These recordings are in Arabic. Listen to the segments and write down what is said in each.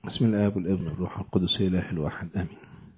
بسم الآب والابن والروح القدس إله الواحد آمين.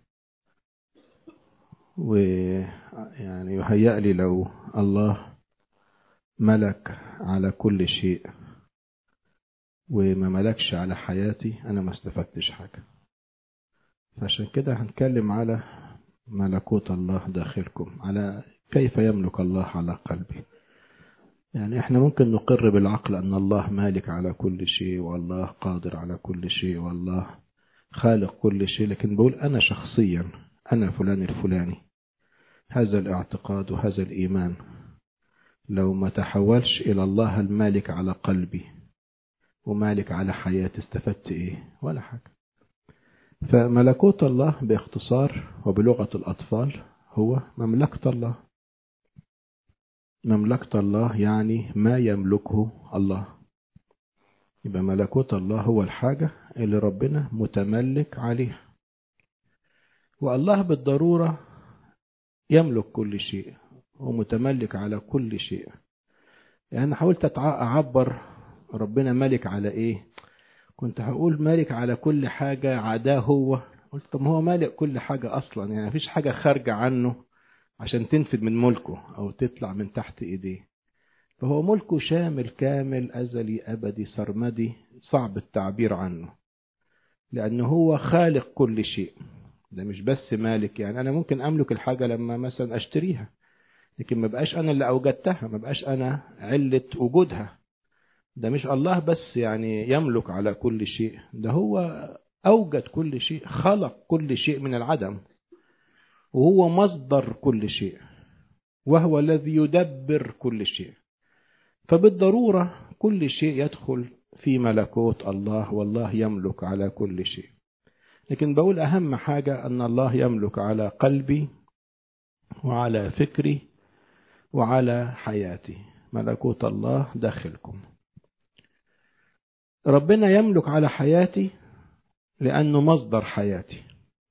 ويعني يهيأ لي لو الله ملك على كل شيء وما ملكش على حياتي أنا ما استفدتش حاجة. فعشان كده هنتكلم على ملكوت الله داخلكم، على كيف يملك الله على قلبي. يعني احنا ممكن نقر بالعقل أن الله مالك على كل شيء والله قادر على كل شيء والله خالق كل شيء، لكن بقول أنا شخصيا أنا فلان الفلاني، هذا الاعتقاد وهذا الإيمان لو ما تحولش إلى الله المالك على قلبي ومالك على حياتي استفدت إيه؟ ولا حاجة. فملكوت الله باختصار وبلغة الأطفال هو مملكة الله. مملكة الله يعني ما يملكه الله. يبقى ملكوت الله هو الحاجة اللي ربنا متملك عليها، والله بالضرورة يملك كل شيء ومتملك على كل شيء. يعني أنا حاولت أعبر ربنا مالك على إيه، كنت هقول مالك على كل حاجة عداه هو. قلت طب هو مالك كل حاجة أصلا، يعني مفيش حاجة خارجة عنه عشان تنفذ من ملكه أو تطلع من تحت إيديه. فهو ملكه شامل كامل أزلي أبدي سرمدي، صعب التعبير عنه لأنه هو خالق كل شيء. ده مش بس مالك، يعني أنا ممكن أملك الحاجة لما مثلا أشتريها، لكن ما بقاش أنا اللي أوجدتها، ما بقاش أنا علة وجودها. ده مش الله بس يعني يملك على كل شيء، ده هو أوجد كل شيء، خلق كل شيء من العدم، وهو مصدر كل شيء، وهو الذي يدبر كل شيء. فبالضرورة كل شيء يدخل في ملكوت الله، والله يملك على كل شيء. لكن بقول أهم حاجة أن الله يملك على قلبي وعلى فكري وعلى حياتي. ملكوت الله داخلكم. ربنا يملك على حياتي لأنه مصدر حياتي،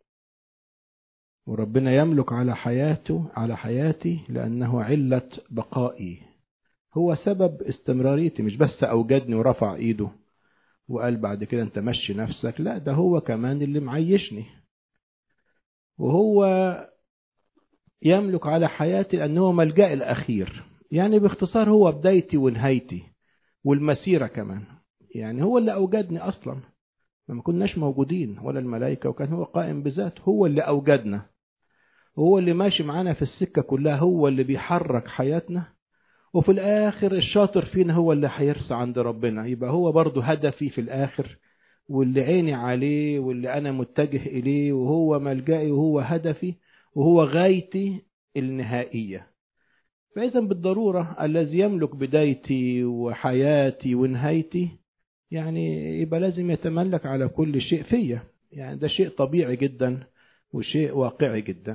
وربنا يملك على حياتي لأنه علة بقائي، هو سبب استمراريتي. مش بس أوجدني ورفع إيده وقال بعد كده أنت مشي نفسك، لا، ده هو كمان اللي معيشني. وهو يملك على حياتي لأنه ملجأ الأخير، يعني باختصار هو بدايتي ونهايتي والمسيرة كمان. يعني هو اللي أوجدني أصلا، ما كناش موجودين ولا الملائكة، وكان هو قائم بذاته، هو اللي أوجدنا، هو اللي ماشي معانا في السكة كلها، هو اللي بيحرك حياتنا. وفي الآخر الشاطر فينا هو اللي هيرسى عند ربنا. يبقى هو برضو هدفي في الآخر، واللي عيني عليه واللي أنا متجه إليه، وهو ملجئي وهو هدفي وهو غايتي النهائية. فإذا بالضرورة الذي يملك بدايتي وحياتي ونهايتي يعني يبقى لازم يتملك على كل شيء فيا. يعني ده شيء طبيعي جدا وشيء واقعي جدا.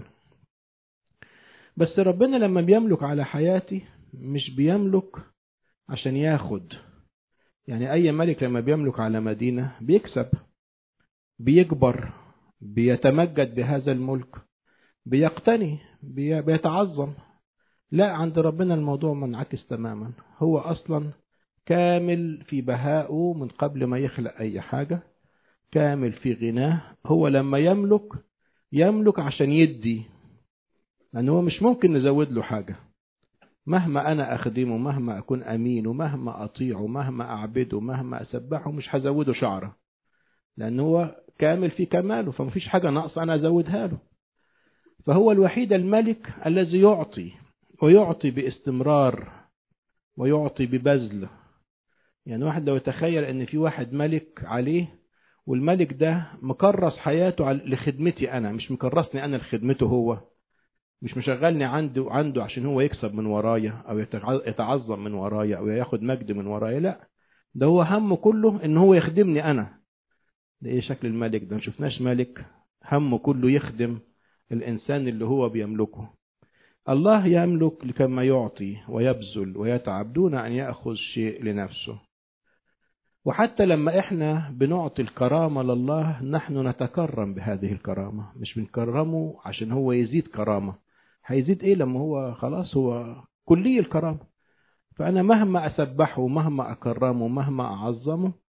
بس ربنا لما بيملك على حياتي مش بيملك عشان ياخد. يعني أي ملك لما بيملك على مدينة بيكسب، بيكبر، بيتمجد بهذا الملك، بيقتني، بيتعظم. لا، عند ربنا الموضوع منعكس تماما. هو أصلا كامل في بهائه من قبل ما يخلق أي حاجة، كامل في غناه. هو لما يملك عشان يدي، لأنه هو مش ممكن نزود له حاجة. مهما أنا أخدمه، مهما أكون أمين، ومهما أطيعه، مهما أعبده، مهما أسبحه، مش هزوده شعره، لأنه هو كامل في كماله، فمفيش حاجة ناقصة أنا أزودها له. فهو الوحيد الملك الذي يعطي، ويعطي باستمرار، ويعطي ببذل. يعني واحد لو يتخيل أن في واحد ملك عليه، والملك ده مكرس حياته لخدمتي أنا، مش مكرسني أنا لخدمته هو، مش مشغلني عنده عشان هو يكسب من ورايا أو يتعظم من ورايا أو ياخد مجد من ورايا. لا، ده هو همه كله إن هو يخدمني أنا. ده إيه شكل الملك ده؟ مشوفناش ملك همه كله يخدم الإنسان اللي هو بيملكه. الله يملك لكما يعطي ويبذل ويتعب دون أن يأخذ شيء لنفسه. وحتى لما إحنا بنعطي الكرامة لله، نحن نتكرم بهذه الكرامة، مش بنكرمه عشان هو يزيد كرامة. هيزيد إيه لما هو خلاص هو كلي الكرامة؟ فأنا مهما أسبحه، مهما أكرمه، مهما أعظمه،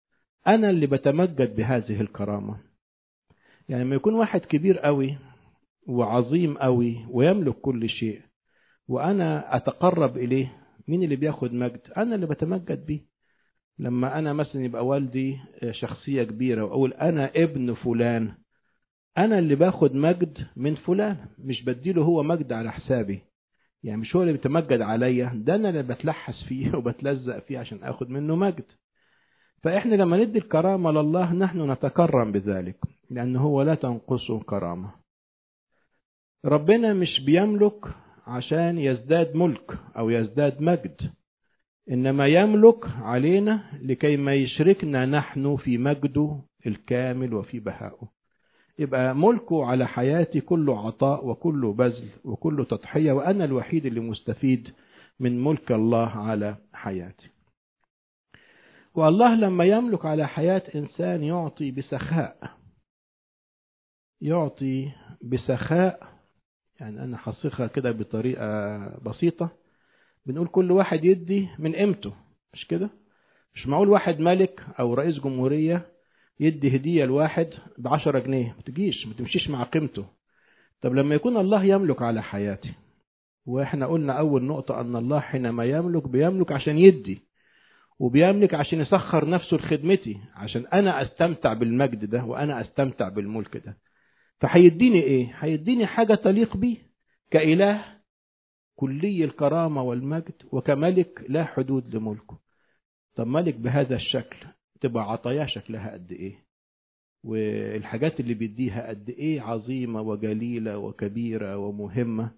أنا اللي بتمجد بهذه الكرامة. يعني لما يكون واحد كبير قوي وعظيم قوي ويملك كل شيء وأنا أتقرب إليه، مين اللي بياخد مجد؟ أنا اللي بتمجد بيه. لما أنا مثلا يبقى والدي شخصية كبيرة وأقول أنا ابن فلان، أنا اللي باخد مجد من فلان، مش بديله هو مجد على حسابي. يعني مش هو اللي بيتمجد عليا، ده أنا اللي بتلحس فيه وبتلزق فيه عشان أخد منه مجد. فإحنا لما ندي الكرامة لله نحن نتكرم بذلك، لأنه هو لا تنقصه كرامة. ربنا مش بيملك عشان يزداد ملك أو يزداد مجد، إنما يملك علينا لكي ما يشركنا نحن في مجده الكامل وفي بهائه. يبقى ملكه على حياتي كله عطاء وكله بذل وكله تضحية، وأنا الوحيد اللي مستفيد من ملك الله على حياتي. والله لما يملك على حياة إنسان يعطي بسخاء، يعطي بسخاء. يعني أنا حصيخها كده بطريقة بسيطة، بنقول كل واحد يدي من قيمته، مش كده؟ مش معقول واحد ملك أو رئيس جمهورية يدي هدية لواحد ب10 جنيه، ما تمشيش مع قيمته. طب لما يكون الله يملك على حياتي، واحنا قلنا أول نقطة أن الله حينما يملك بيملك عشان يدي، وبيملك عشان يسخر نفسه لخدمتي، عشان أنا أستمتع بالمجد ده وأنا أستمتع بالملك ده. فهيديني إيه؟ هيديني حاجة تليق بيه كإله كلي الكرامة والمجد، وكملك لا حدود لملكه. طب ملك بهذا الشكل تبقى عطاياه شكلها قد إيه، والحاجات اللي بيديها قد إيه عظيمة وجليلة وكبيرة ومهمة،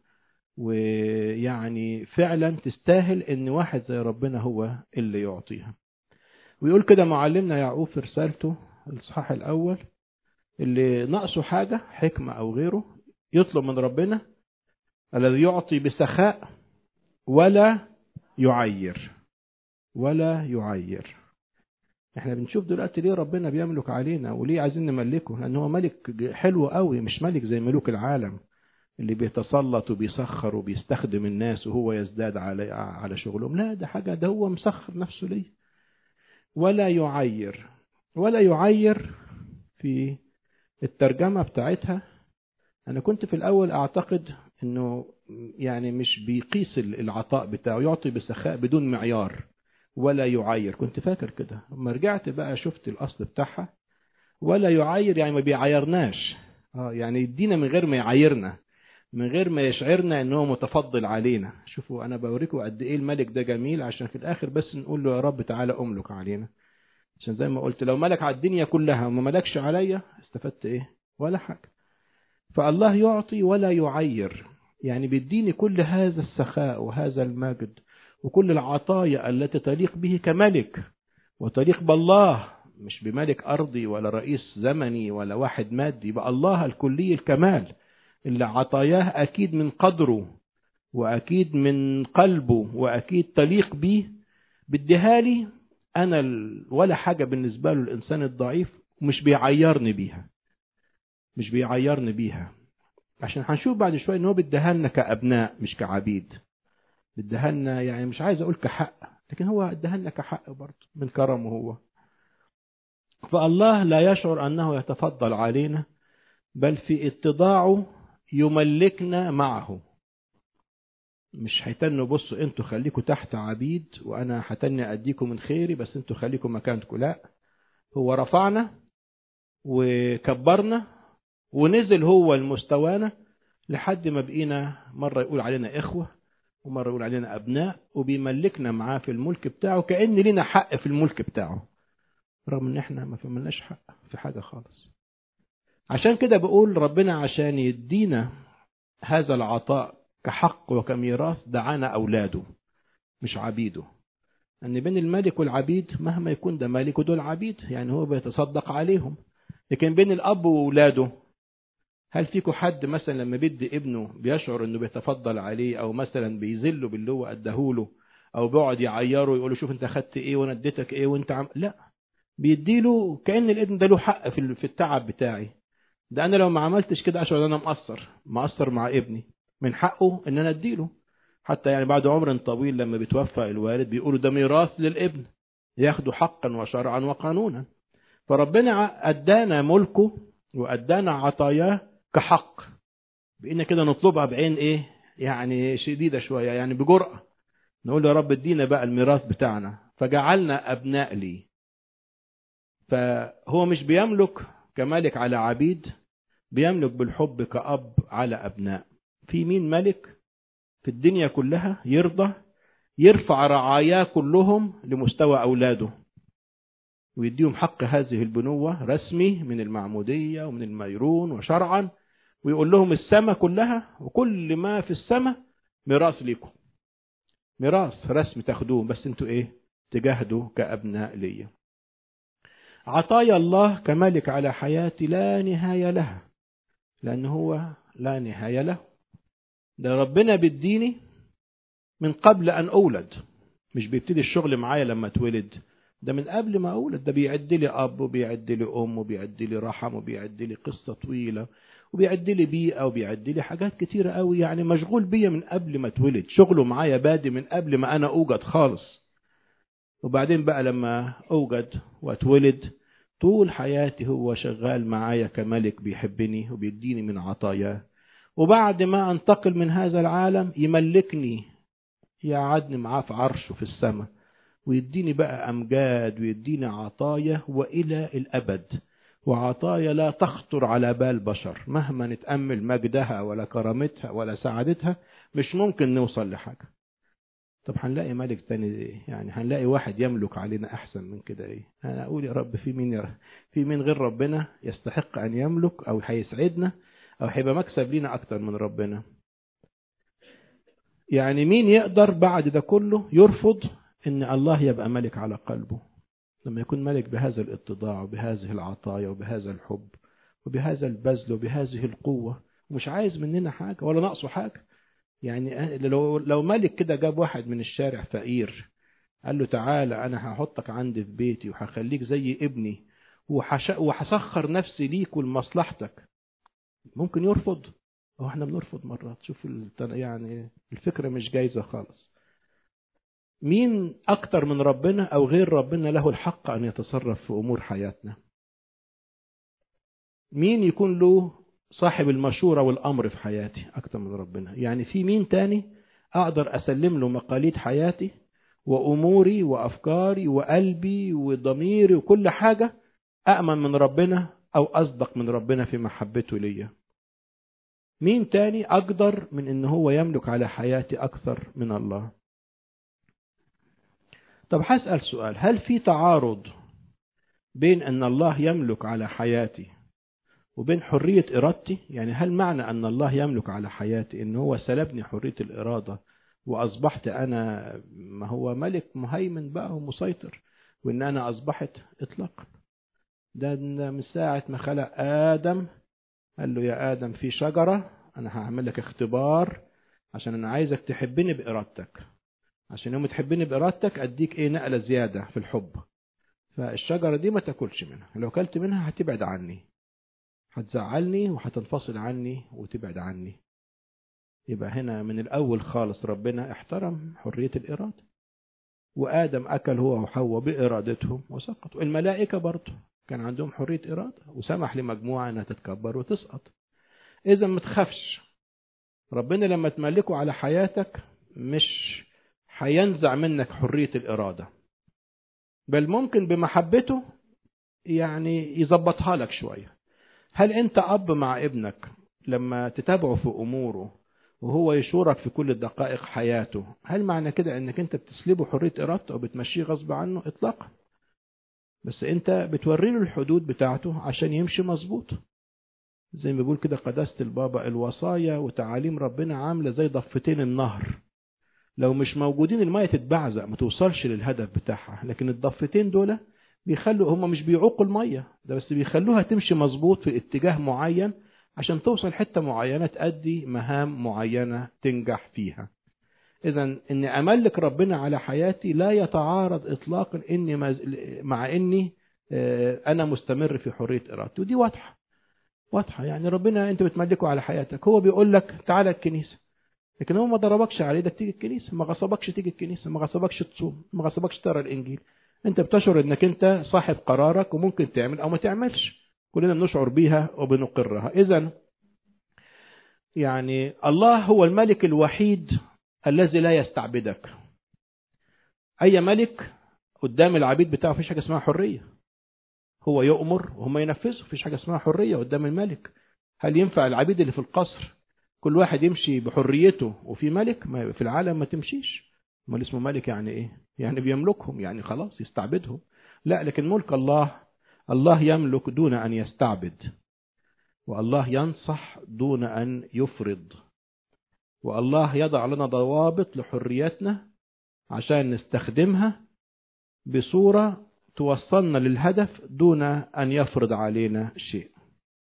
ويعني فعلا تستاهل ان واحد زي ربنا هو اللي يعطيها. ويقول كده معلمنا يعقوب في رسالته الإصحاح الأول، اللي ناقصه حاجة حكمة أو غيره يطلب من ربنا، الذي يعطي بسخاء ولا يعير. ولا يعير. احنا بنشوف دلوقتي ليه ربنا بيملك علينا وليه عايزين نملكه، لأنه هو ملك حلو قوي، مش ملك زي ملوك العالم اللي بيتسلط وبيسخر وبيستخدم الناس وهو يزداد على شغلهم. لا، ده حاجة، ده هو مسخر نفسه ليه. ولا يعير. ولا يعير في الترجمة بتاعتها، أنا كنت في الأول أعتقد أنه يعني مش بيقيس العطاء بتاعه، يعطي بسخاء بدون معيار. ولا يعير، كنت فاكر كده. لما رجعت بقى شفت الأصل بتاعها، ولا يعير يعني ما بيعيرناش، يعني يدينا من غير ما يعيرنا، من غير ما يشعرنا انه متفضل علينا. شوفوا انا بوريكم قد ايه الملك ده جميل، عشان في الاخر بس نقول له يا رب تعالى املك علينا. عشان زي ما قلت، لو ملك على الدنيا كلها وما ملكش عليا استفدت ايه؟ ولا حاجة. فالله يعطي ولا يعير، يعني بيديني كل هذا السخاء وهذا المجد وكل العطايا التي تليق به كملك، وتليق بالله، مش بملك أرضي ولا رئيس زمني ولا واحد مادي، بقى الله الكلي الكمال اللي عطاياه أكيد من قدره وأكيد من قلبه وأكيد تليق به، بديهالي أنا ولا حاجة بالنسبة له الإنسان الضعيف، ومش بيعيرني بيها. مش بيعيرني بيها، عشان هنشوف بعد شوية إنه بديهالنا كأبناء مش كعبيد. بديهالنا يعني مش عايز أقول كحق، لكن هو اديهالنا كحق برضه من كرمه هو. فالله لا يشعر أنه يتفضل علينا، بل في اتضاعه يملكنا معه. مش هيتنوا بصوا انتوا خليكوا تحت عبيد وانا هتني اديكم من خيري، بس انتوا خليكم مكانكم. لا، هو رفعنا وكبرنا ونزل هو المستوانا لحد ما بقينا مرة يقول علينا إخوة ومرة يقول علينا أبناء، وبيملكنا معاه في الملك بتاعه كأن لنا حق في الملك بتاعه، رغم ان احنا ما فملناش حق في حاجة خالص. عشان كده بقول ربنا عشان يدينا هذا العطاء كحق وكميراث دعانا أولاده مش عبيده. أن بين الملك والعبيد مهما يكون ده ملك ودول عبيد، يعني هو بيتصدق عليهم. لكن بين الأب وأولاده، هل فيكم حد مثلا لما بيدي ابنه بيشعر أنه بيتفضل عليه، أو مثلا بيذله باللي هو أدهوله، أو بيقعد يعيره ويقوله شوف أنت أخدت إيه وأنا اديتك إيه وأنت لا، بيديله كأن الابن ده له حق في التعب بتاعي. ده أنا لو ما عملتش كده أشعر أن أنا مقصر مع ابني، من حقه أن أنا أديله. حتى يعني بعد عمر طويل لما بيتوفى الوالد بيقولوا ده ميراث للابن، ياخدوا حقا وشرعا وقانونا. فربنا أدانا ملكه وأدانا عطاياه كحق، بإن كده نطلبها بعين إيه يعني شديدة شوية، يعني بجرأة نقول يا رب ادينا بقى الميراث بتاعنا، فجعلنا أبناء لي. فهو مش بيملك كملك على عبيد، بيملك بالحب كأب على أبناء. في مين ملك في الدنيا كلها يرضى يرفع رعاياه كلهم لمستوى أولاده ويديهم حق هذه البنوة رسمي من المعمودية ومن الميرون وشرعا، ويقول لهم السماء كلها وكل ما في السماء ميراث لكم، ميراث رسمي تاخدوه، بس انتوا ايه تجاهدوا كأبناء لي. عطايا الله كملك على حياتي لا نهاية لها، لأنه هو لا نهاية له. ده ربنا بيديني من قبل أن أولد، مش بيبتدي الشغل معايا لما اتولد، ده من قبل ما أولد. ده بيعد لي أب وبيعد لي أم وبيعد لي رحم وبيعد لي قصة طويلة وبيعد لي بيئة وبيعد لي حاجات كتيرة قوي، يعني مشغول بيا من قبل ما اتولد، شغله معايا بادي من قبل ما أنا أوجد خالص. وبعدين بقى لما أوجد واتولد طول حياتي هو شغال معايا كملك بيحبني وبيديني من عطاياه. وبعد ما أنتقل من هذا العالم يملكني، يقعدني معاه في عرشه في السماء ويديني بقى أمجاد ويديني عطايا وإلى الأبد، وعطايا لا تخطر على بال بشر مهما نتأمل مجدها ولا كرامتها ولا سعادتها، مش ممكن نوصل لحاجة. طب هنلاقي ملك تاني ايه؟ يعني هنلاقي واحد يملك علينا احسن من كده ايه؟ انا اقول يا رب في مين في مين غير ربنا يستحق ان يملك او هيسعدنا او هيبقى مكسب لينا اكتر من ربنا؟ يعني مين يقدر بعد ده كله يرفض ان الله يبقى ملك على قلبه لما يكون ملك بهذا الاتضاع وبهذه العطايا وبهذا الحب وبهذا البذل وبهذه القوة، ومش عايز مننا حاجة ولا ناقصه حاجة؟ يعني لو ملك كده جاب واحد من الشارع فقير قال له تعالى أنا هحطك عندي في بيتي وهخليك زي ابني وهسخر نفسي ليك ولمصلحتك، ممكن يرفض؟ هو احنا بنرفض مرات. شوف يعني الفكرة مش جايزة خالص. مين أكتر من ربنا أو غير ربنا له الحق أن يتصرف في أمور حياتنا؟ مين يكون له صاحب المشورة والأمر في حياتي أكتر من ربنا؟ يعني في مين تاني أقدر أسلم له مقاليد حياتي وأموري وأفكاري وقلبي وضميري وكل حاجة أأمن من ربنا أو أصدق من ربنا في محبته ليا؟ مين تاني أقدر من إن هو يملك على حياتي أكثر من الله؟ طب هسأل سؤال، هل في تعارض بين أن الله يملك على حياتي وبين حرية إرادتي؟ يعني هل معنى أن الله يملك على حياتي إن هو سلبني حرية الإرادة وأصبحت أنا ما هو ملك مهيمن بقى ومسيطر وإن أنا أصبحت؟ إطلاقا. ده من ساعة ما خلق آدم قال له يا آدم في شجرة أنا هعمل لك اختبار عشان أنا عايزك تحبني بإرادتك، عشان يوم تحبني بإرادتك أديك إيه نقلة زيادة في الحب. فالشجرة دي ما تاكلش منها، لو كلت منها هتبعد عني، هتزعلني وهتنفصل عني وتبعد عني. يبقى هنا من الأول خالص ربنا احترم حرية الإرادة، وآدم أكل هو وحواء بإرادتهم وسقطوا. الملائكة برضه كان عندهم حرية إرادة وسمح لمجموعة أنها تتكبر وتسقط. إذا ما تخافش، ربنا لما تملكه على حياتك مش هينزع منك حرية الإرادة، بل ممكن بمحبته يعني يظبطها لك شوية. هل أنت أب مع ابنك لما تتابعه في أموره وهو يشورك في كل دقائق حياته، هل معنى كده أنك أنت بتسلبه حرية إرادته أو بتمشيه غصب عنه؟ إطلاقا. بس أنت بتوري له الحدود بتاعته عشان يمشي مظبوط. زي ما بيقول كده قداسة البابا، الوصايا وتعاليم ربنا عاملة زي ضفتين النهر، لو مش موجودين المية تتبعزق ما توصلش للهدف بتاعها، لكن الضفتين دول بيخلوا هم مش بيعوقوا المية ده، بس بيخلوها تمشي مظبوط في اتجاه معين عشان توصل حتة معينة تأدي مهام معينة تنجح فيها. إذن إني أملك ربنا على حياتي لا يتعارض إطلاقا إني مع إني أنا مستمر في حرية إرادتي، ودي واضحة. يعني ربنا أنت بتملكه على حياتك، هو بيقول لك تعالى الكنيسة، لكن هو ما ضربكش على ايدك تيجي الكنيسة، ما غصبكش تيجي الكنيسة، ما غصبكش تصوم، ما غصبكش تقرا الإنجيل. انت بتشعر انك انت صاحب قرارك وممكن تعمل او ما تعملش، كلنا بنشعر بيها وبنقرها. اذا يعني الله هو الملك الوحيد الذي لا يستعبدك. اي ملك قدام العبيد بتاعه فيش حاجه اسمها حريه، هو يؤمر وهم ينفذوا، فيش حاجه اسمها حريه قدام الملك. هل ينفع العبيد اللي في القصر كل واحد يمشي بحريته وفي ملك؟ ما في العالم ما تمشيش. امال اسمه ملك يعني ايه؟ يعني بيملكهم، يعني خلاص يستعبدهم. لا، لكن ملك الله، الله يملك دون ان يستعبد، والله ينصح دون ان يفرض، والله يضع لنا ضوابط لحريتنا عشان نستخدمها بصورة توصلنا للهدف دون أن يفرض علينا شيء.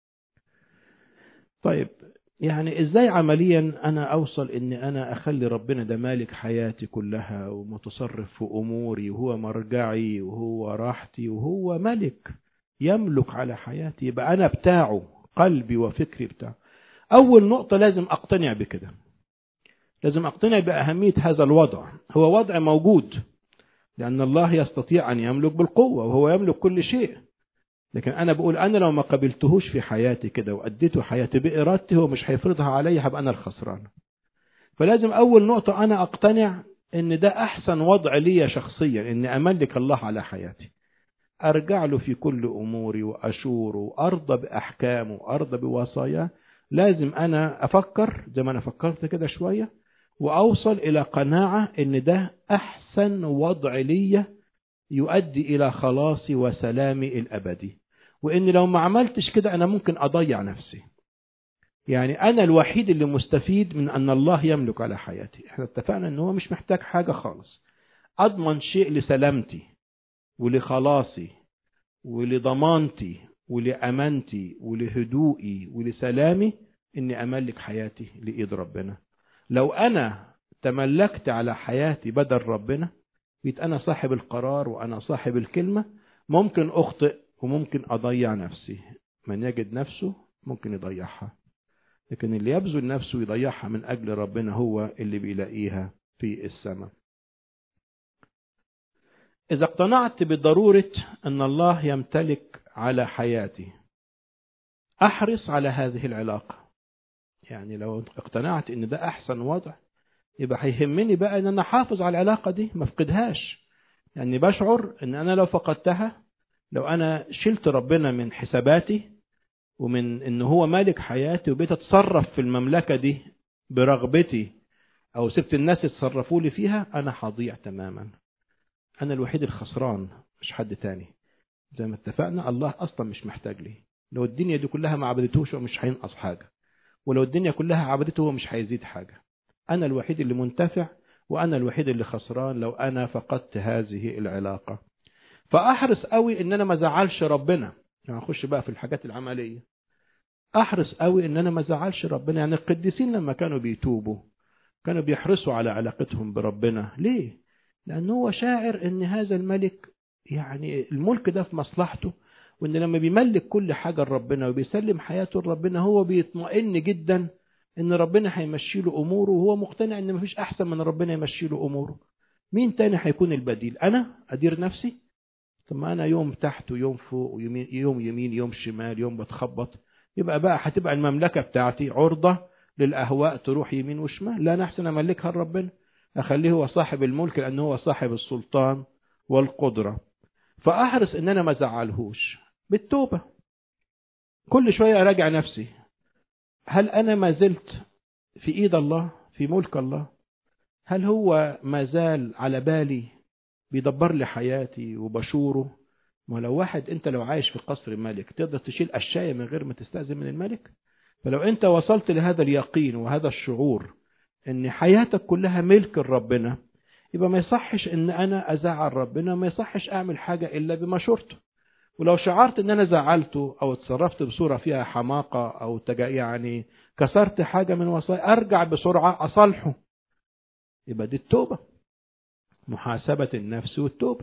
طيب يعني إزاي عمليا أنا أوصل إن أنا أخلي ربنا ده مالك حياتي كلها ومتصرف في أموري وهو مرجعي وهو راحتي وهو ملك يملك على حياتي، يبقى أنا بتاعه، قلبي وفكري بتاعه. أول نقطة لازم أقتنع بكده، لازم أقتنع بأهمية هذا الوضع. هو وضع موجود لأن الله يستطيع أن يملك بالقوة وهو يملك كل شيء، لكن أنا بقول أنا لو ما قبلتهوش في حياتي كده وأديته حياتي بإرادتي هو مش هيفرضها علي، هبقى أنا الخسران. فلازم أول نقطة أنا أقتنع إن ده أحسن وضع لي شخصيا، إن أملك الله على حياتي، أرجع له في كل أموري وأشوره وأرضى بأحكامه وأرضى بوصاياه. لازم أنا أفكر زي ما أنا فكرت كده شوية وأوصل إلى قناعة إن ده أحسن وضع لي يؤدي إلى خلاصي وسلامي الأبدي، وإن لو ما عملتش كده أنا ممكن أضيع نفسي. يعني أنا الوحيد اللي مستفيد من أن الله يملك على حياتي. احنا اتفقنا أنه هو مش محتاج حاجة خالص. أضمن شيء لسلامتي ولخلاصي ولضمانتي ولأمانتي ولهدوئي ولسلامي إني أملك حياتي لإيد ربنا. لو أنا تملكت على حياتي بدل ربنا، بقيت أنا صاحب القرار وأنا صاحب الكلمة، ممكن أخطئ وممكن أضيع نفسي. من يجد نفسه ممكن يضيعها، لكن اللي يبذل نفسه يضيعها من أجل ربنا هو اللي بيلاقيها في السماء. إذا اقتنعت بضرورة أن الله يمتلك على حياتي، أحرص على هذه العلاقة. يعني لو اقتنعت أن ده أحسن وضع، يبقى هيهمني بقى أن أنا حافظ على العلاقة دي ما افقدهاش. يعني بشعر أن أنا لو فقدتها، لو أنا شلت ربنا من حساباتي ومن أنه هو مالك حياتي وبقيت أتصرف في المملكة دي برغبتي أو سبت الناس يتصرفوا لي فيها، أنا هضيع تماما. أنا الوحيد الخسران مش حد تاني. زي ما اتفقنا الله أصلا مش محتاج لي. لو الدنيا دي كلها ما عبدتوش هو مش هينقص حاجة، ولو الدنيا كلها عبدته هو مش هيزيد حاجة. أنا الوحيد اللي منتفع وأنا الوحيد اللي خسران لو أنا فقدت هذه العلاقة. فأحرص قوي إن أنا ما زعلش ربنا. يعني أخش بقى في الحاجات العملية، أحرص قوي إن أنا ما زعلش ربنا. يعني القديسين لما كانوا بيتوبوا كانوا بيحرصوا على علاقتهم بربنا. ليه؟ لأنه هو شاعر إن هذا الملك، يعني الملك ده في مصلحته، وإن لما بيملك كل حاجة لربنا وبيسلم حياته لربنا هو بيطمئن جدا إن ربنا هيمشي له أموره، وهو مقتنع إن مفيش أحسن من ربنا يمشي له أموره. مين تاني هيكون البديل؟ أنا أدير نفسي؟ طب ما أنا يوم تحت ويوم فوق ويوم يمين يوم شمال يوم بتخبط. يبقى بقى هتبقى المملكة بتاعتي عرضة للأهواء تروح يمين وشمال. لا، أنا أحسن أملكها لربنا، أخليه هو صاحب الملك لأنه هو صاحب السلطان والقدرة. فأحرص إن أنا ما زعلهوش بالتوبة. كل شوية أراجع نفسي، هل أنا ما زلت في إيد الله، في ملك الله؟ هل هو ما زال على بالي بيدبر لي حياتي وبشوره؟ ما لو واحد انت لو عايش في قصر الملك تقدر تشيل أشياء من غير ما تستأذن من الملك؟ فلو انت وصلت لهذا اليقين وهذا الشعور ان حياتك كلها ملك ربنا، يبقى ما يصحش ان انا ازعل ربنا، ما يصحش اعمل حاجة الا بمشورته. ولو شعرت ان انا زعلته او اتصرفت بصورة فيها حماقة او يعني كسرت حاجة من وصايا، ارجع بسرعة اصالحه. يبقى دي التوبة، محاسبة النفس والتوبة.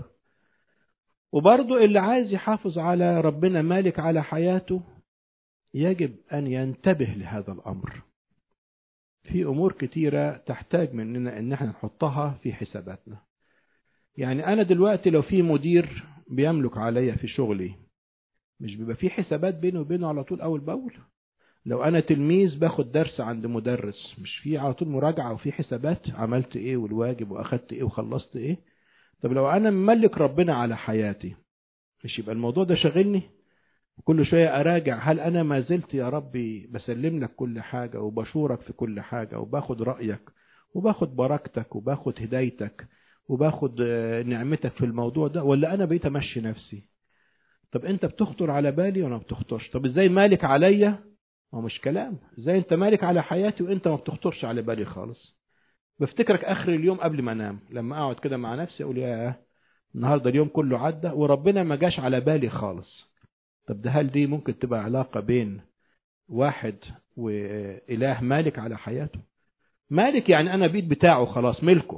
وبرضو اللي عايز يحافظ على ربنا مالك على حياته يجب أن ينتبه لهذا الأمر. في أمور كتيرة تحتاج مننا أن احنا نحطها في حساباتنا. يعني أنا دلوقتي لو في مدير بيملك عليا في شغلي، مش بيبقى في حسابات بيني وبينه على طول أول بأول؟ لو أنا تلميذ باخد درس عند مدرس، مش في على طول مراجعة وفي حسابات، عملت إيه والواجب وأخدت إيه وخلصت إيه؟ طب لو أنا مملك ربنا على حياتي، مش يبقى الموضوع ده شغلني؟ كل شوية أراجع، هل أنا ما زلت يا ربي بسلم لك كل حاجة وبشورك في كل حاجة وباخد رأيك وباخد بركتك وباخد هدايتك وباخد نعمتك في الموضوع ده، ولا أنا بقيت أمشي نفسي؟ طب أنت بتخطر على بالي وأنا ما بتخطرش؟ طب إزاي مالك عليا؟ ما مش كلام. إزاي أنت مالك على حياتي وأنت ما بتخطرش على بالي خالص؟ بفتكرك آخر اليوم قبل ما أنام، لما أقعد كده مع نفسي أقول يا النهاردة اليوم كله عدى وربنا ما جاش على بالي خالص. طب ده هل دي ممكن تبقى علاقة بين واحد وإله مالك على حياته؟ مالك يعني أنا بيت بتاعه خلاص، ملكه.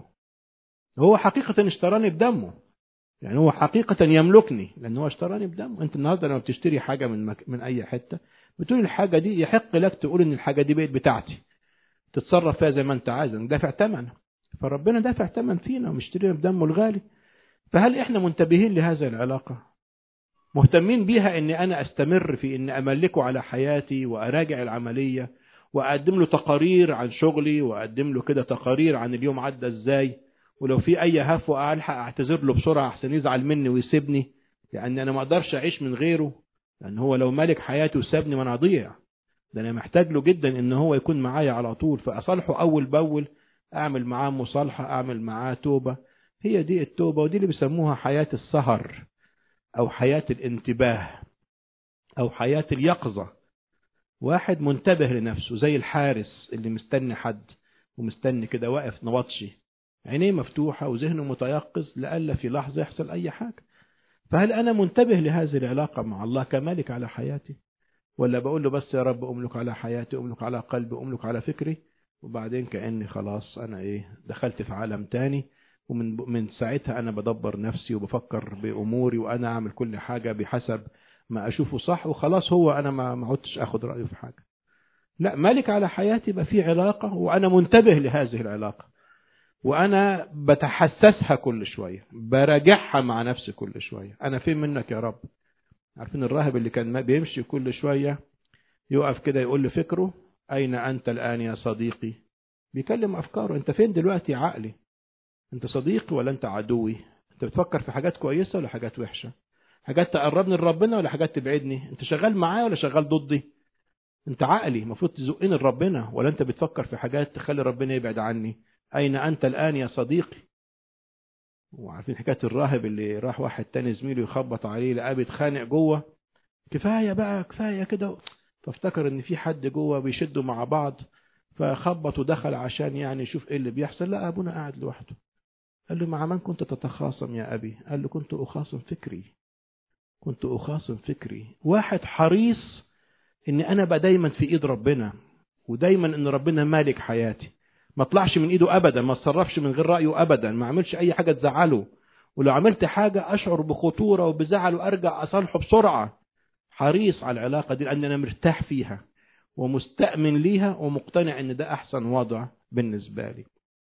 هو حقيقة اشتراني بدمه، يعني هو حقيقة يملكني لأنه هو اشتراني بدمه. أنت النهاردة لما بتشتري حاجة من أي حتة، بتقول الحاجة دي يحق لك تقول إن الحاجة دي بيت بتاعتي، تتصرف فيها زي ما أنت عايز، دافع ثمن. فربنا دافع ثمن فينا ومشترينا بدمه الغالي. فهل إحنا منتبهين لهذه العلاقة؟ مهتمين بيها ان انا استمر في ان املكه على حياتي واراجع العملية واقدم له تقارير عن شغلي واقدم له كده تقارير عن اليوم عدى ازاي، ولو في اي هفوة الحق اعتذر له بسرعة احسن يزعل مني ويسيبني، لان انا ما اقدرش اعيش من غيره، لان هو لو مالك حياتي وسابني ما انا هضيع. ده انا محتاج له جدا ان هو يكون معايا على طول، فاصالحه اول باول، اعمل معاه مصالحة، اعمل معاه توبة. هي دي التوبة، ودي اللي بيسموها حياة السهر أو حياة الانتباه أو حياة اليقظة. واحد منتبه لنفسه زي الحارس اللي مستني حد ومستني كده، واقف نوطشي، عينيه مفتوحة وذهنه متيقظ لألا في لحظة يحصل أي حاجة. فهل أنا منتبه لهذه العلاقة مع الله كمالك على حياتي، ولا بقول له بس يا رب أملك على حياتي، أملك على قلبي، أملك على فكري، وبعدين كأني خلاص أنا دخلت في عالم تاني، ومن ساعتها أنا بدبر نفسي وبفكر بأموري وأنا أعمل كل حاجة بحسب ما أشوفه صح وخلاص، هو أنا ما عدتش أخد رأيه في حاجة. لا، مالك على حياتي يبقى في علاقة وأنا منتبه لهذه العلاقة، وأنا بتحسسها كل شوية، براجعها مع نفسي كل شوية، أنا فين منك يا رب؟ عارفين الراهب اللي كان بيمشي كل شوية يقف كده يقول لفكره أين أنت الآن يا صديقي؟ بيكلم أفكاره، أنت فين دلوقتي يا عقلي؟ أنت صديقي ولا أنت عدوي؟ أنت بتفكر في حاجات كويسة ولا حاجات وحشة؟ حاجات تقربني لربنا ولا حاجات تبعدني؟ أنت شغال معايا ولا شغال ضدي؟ أنت عقلي المفروض تزقني لربنا، ولا أنت بتفكر في حاجات تخلي ربنا يبعد عني؟ أين أنت الآن يا صديقي؟ وعارفين حكاية الراهب اللي راح واحد تاني زميله يخبط عليه لقاه بيتخانق جوه، كفاية بقى كفاية كده، فافتكر ان في حد جوه بيشدوا مع بعض، فخبط ودخل عشان يعني يشوف ايه اللي بيحصل، لا ابونا قاعد لوحده. قال له مع من كنت تتخاصم يا ابي؟ قال له كنت اخاصم فكري، كنت اخاصم فكري. واحد حريص ان انا بقى دايما في ايد ربنا، ودايما ان ربنا مالك حياتي، ما اطلعش من ايده ابدا، ما اتصرفش من غير رايه ابدا، ما اعملش اي حاجه تزعله، ولو عملت حاجه اشعر بخطوره وبزعل وارجع اصالحه بسرعه. حريص على العلاقة دي لأن أنا مرتاح فيها ومستأمن ليها ومقتنع أن ده أحسن وضع بالنسبة لي.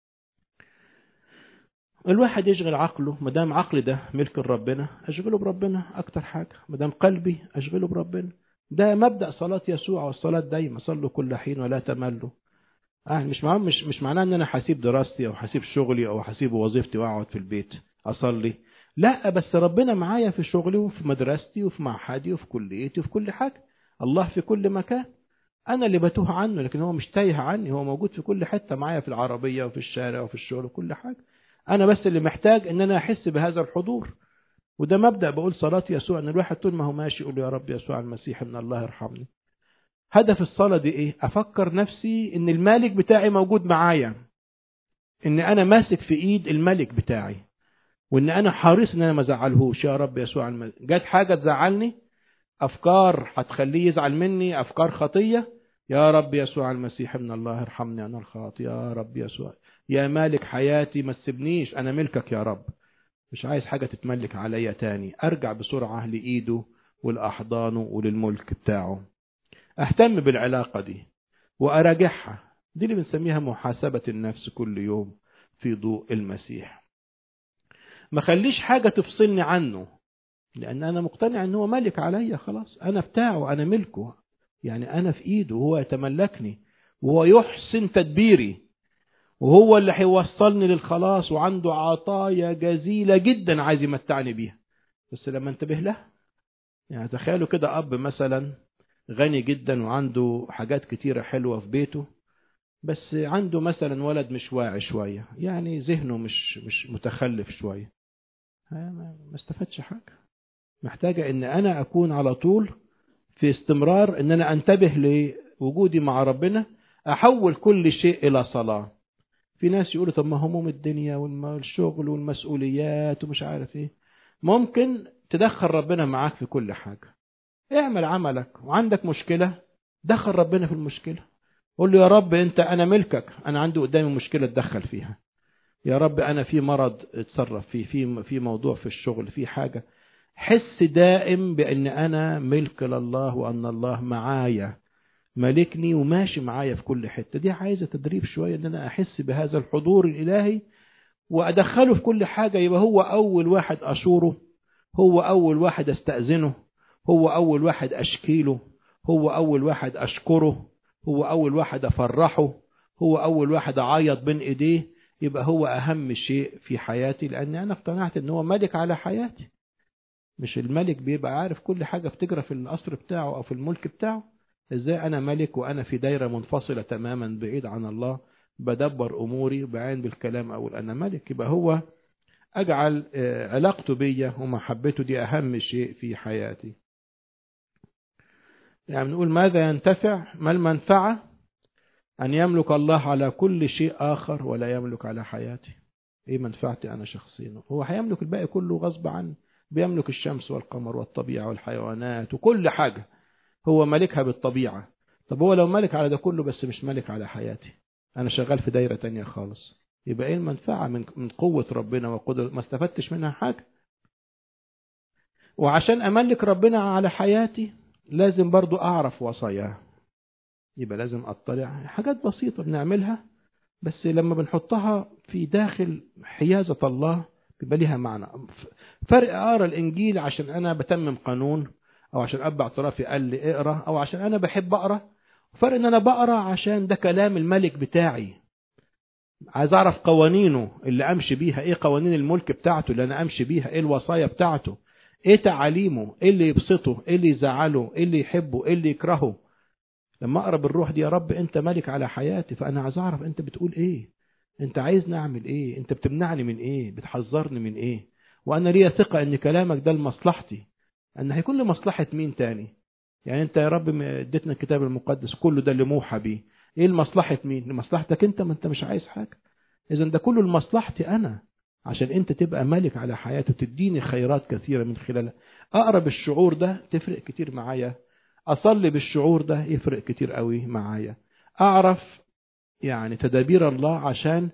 الواحد يشغل عقله، مدام عقلي ده ملك ربنا أشغله بربنا أكتر حاجة، مدام قلبي أشغله بربنا. ده مبدأ صلاة يسوع، والصلاة دايما صلوا كل حين ولا تملوا. مش معناه أن أنا حسيب دراستي أو حسيب شغلي أو حسيب وظيفتي وأقعد في البيت أصلي، لا، بس ربنا معايا في شغلي وفي مدرستي وفي معهدي وفي كليتي وفي كل حاجة. الله في كل مكان، أنا اللي بتوه عنه لكن هو مش تايه عني، هو موجود في كل حتة معايا، في العربية وفي الشارع وفي الشغل وكل حاجة. أنا بس اللي محتاج أن أنا أحس بهذا الحضور. وده مبدأ بقول صلاة يسوع، أن الواحد طول ما هو ماشي يقول يا رب يسوع المسيح ابن الله ارحمني. هدف الصلاة دي إيه؟ أفكر نفسي أن المالك بتاعي موجود معايا، أن أنا ماسك في إيد الملك بتاعي، وأن أنا حريص أن أنا ما زعلهوش. يا رب يسوع جات حاجة تزعلني، أفكار هتخليه يزعل مني، أفكار خطية، يا رب يسوع المسيح ابن الله ارحمني أنا الخاطئ. يا رب يسوع يا مالك حياتي ما تسيبنيش، أنا ملكك يا رب، مش عايز حاجة تتملك عليا تاني، أرجع بسرعة لإيده والأحضانه وللملك بتاعه. أهتم بالعلاقة دي وأراجعها، دي اللي بنسميها محاسبة النفس كل يوم في ضوء المسيح. ما خليش حاجة تفصلني عنه، لأن أنا مقتنع أنه هو ملك عليا. خلاص أنا بتاعه، أنا ملكه، يعني أنا في إيده، وهو يتملكني وهو يحسن تدبيري، وهو اللي هيوصلني للخلاص، وعنده عطايا جزيلة جدا عايز يمتعني بيها، بس لما انتبه لها. يعني تخيلوا كده أب مثلا غني جدا وعنده حاجات كتيرة حلوة في بيته، بس عنده مثلا ولد مش واعي شوية، يعني ذهنه مش متخلف شوية، ما استفادش حاجة. محتاجة ان انا اكون على طول في استمرار، ان انا انتبه لوجودي مع ربنا، احول كل شيء الى صلاة. في ناس يقولوا طب ما هموم الدنيا والشغل والمسؤوليات ومش عارف ايه. ممكن تدخل ربنا معاك في كل حاجة. اعمل عملك، وعندك مشكلة دخل ربنا في المشكلة. قول له يا رب انا ملكك، انا عندي قدامي مشكلة اتدخل فيها. يا رب انا في مرض اتصرف فيه، في موضوع في الشغل، في حاجة. حس دائم بان انا ملك لله، وان الله معايا مالكني وماشي معايا في كل حتة. دي عايزة تدريب شوية، ان انا احس بهذا الحضور الالهي وادخله في كل حاجة. يبقى هو اول واحد اشوره، هو اول واحد استأذنه، هو اول واحد اشكيله، هو اول واحد اشكره، هو اول واحد افرحه، هو اول واحد اعيط بين ايديه. يبقى هو اهم شيء في حياتي، لان انا اقتنعت ان هو ملك على حياتي. مش الملك بيبقى عارف كل حاجة بتجرى في القصر بتاعه او في الملك بتاعه؟ ازاي انا ملك وانا في دايرة منفصلة تماما بعيد عن الله، بدبر اموري بعين بالكلام اقول انا ملك؟ يبقى هو اجعل علاقته بيا ومحبته دي اهم شيء في حياتي. يعني نقول ماذا ينتفع، ما المنفعة ان يملك الله على كل شيء اخر ولا يملك على حياتي؟ ايه منفعتي انا شخصيا؟ هو هيملك الباقي كله غصب عني، بيملك الشمس والقمر والطبيعة والحيوانات وكل حاجة، هو ملكها بالطبيعة. طب هو لو ملك على ده كله بس مش ملك على حياتي، انا شغال في دايرة تانية خالص، يبقى ايه المنفعة من قوة ربنا وقدر؟ ما استفدتش منها حاجة. وعشان املك ربنا على حياتي لازم برضو اعرف وصاياه. يبقى لازم اطلع حاجات بسيطة بنعملها، بس لما بنحطها في داخل حيازة الله بيبقى ليها معنى. فرق اقرا الانجيل عشان انا بتمم قانون، او عشان اب اعترافي قال لي اقرا، او عشان انا بحب اقرا. فرق ان انا بقرا عشان ده كلام الملك بتاعي، عايز اعرف قوانينه اللي امشي بيها، ايه قوانين الملك بتاعته اللي انا امشي بيها، ايه الوصايا بتاعته، ايه تعاليمه، ايه اللي يبسطه، ايه اللي يزعله، ايه اللي يحبه، ايه اللي يكرهه. لما اقرا بالروح دي، يا رب انت ملك على حياتي، فانا عايز اعرف انت بتقول ايه، انت عايزني اعمل ايه، انت بتمنعني من ايه، بتحذرني من ايه. وانا ليا ثقة ان كلامك ده لمصلحتي، ان هيكون لمصلحة مين تاني؟ يعني انت يا رب اديتنا الكتاب المقدس كله ده اللي موحى بيه، ايه لمصلحة مين؟ لمصلحتك انت، ما انت مش عايز حاجة. اذا ده كله لمصلحتي انا، عشان انت تبقى ملك على حياتي وتديني خيرات كثيرة من خلالها. اقرا بالشعور ده تفرق كتير معايا، اصلي بالشعور ده يفرق كتير قوي معايا. اعرف يعني تدابير الله عشان